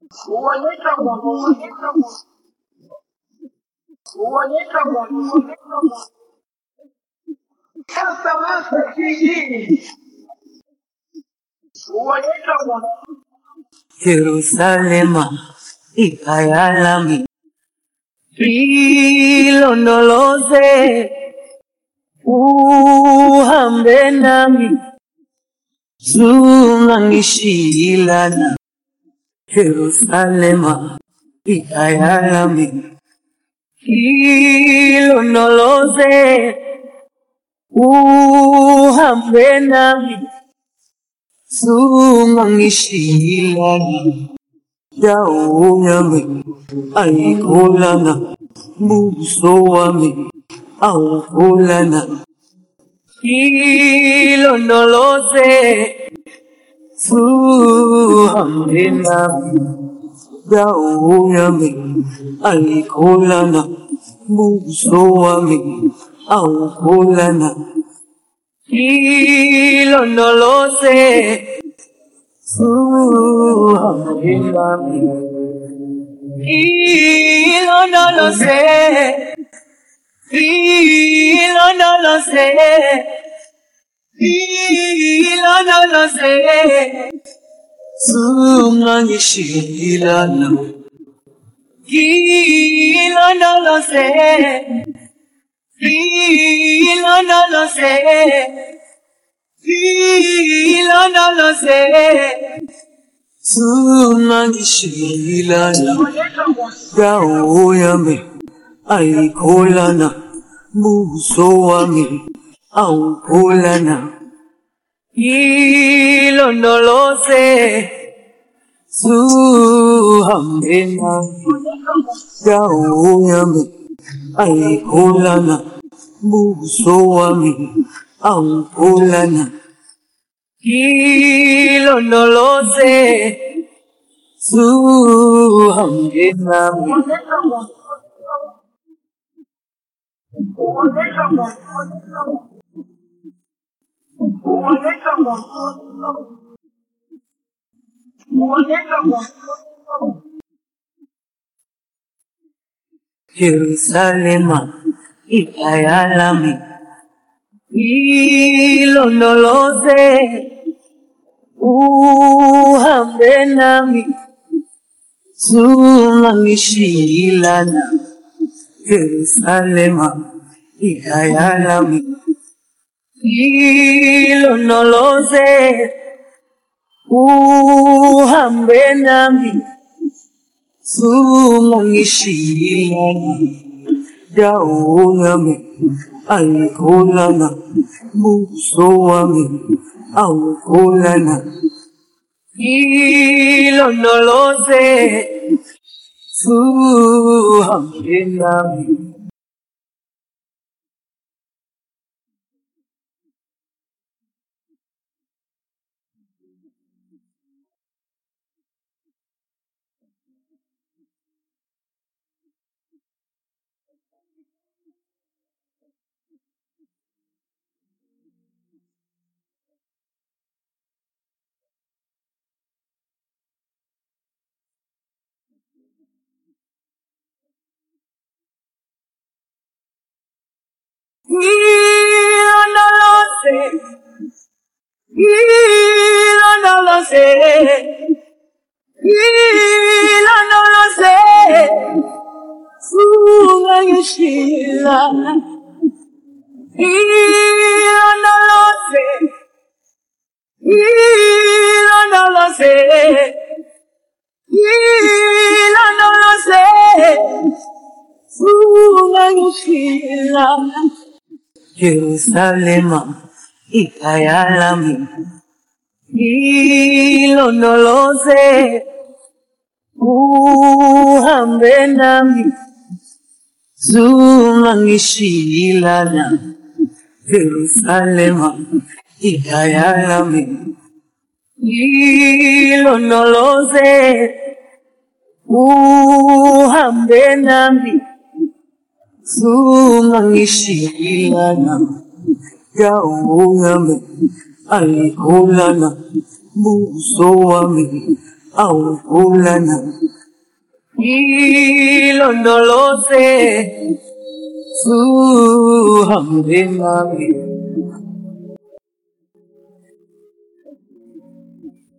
Jerusalem, ikayalami, ilondoloze, uhambe nami, zungangishilana. Jerusalem, ikayalami, ilondoloze, uhambe nami, zungangishilana. Dawo yami ayikholana, buso wami awukholana. Ilondoloze, uhambe nami. Dawo yami ayikholana, buso wami awukholana. Ilondoloze, uhambe nami. Ilondoloze, ilondoloze, ilondoloze, zungangishilana. Ilondoloze, ilondoloze, ilondoloze, zungangishilana. Dawo yami ayikholana, buso wami awukholana. Ilondoloze, uhambe nami. Dawo yami ayikholana, buso wami awukholana. Ilondoloze, uhambe nami. Jerusalem, ikayalami, ilondoloze, uhambe nami, zungangishilana. Jerusalem, ikayalami, ilondoloze, uhambe nami, zungangishilana. Dawo yami ayikholana, buso wami awukholana. Ilondoloze, uhambe nami. Ilondoloze, ilondoloze, ilondoloze, zungangishilana. Ilondoloze, ilondoloze, ilondoloze, zungangishilana. Jerusalem, ikayalami, ilondoloze, uhambe nami, zungangishilana. Jerusalem, ikayalami, ilondoloze, uhambe nami, zungangishilana. Dawo yami ayikholana, buso wami awuvula nami ilondoloze uhambe nami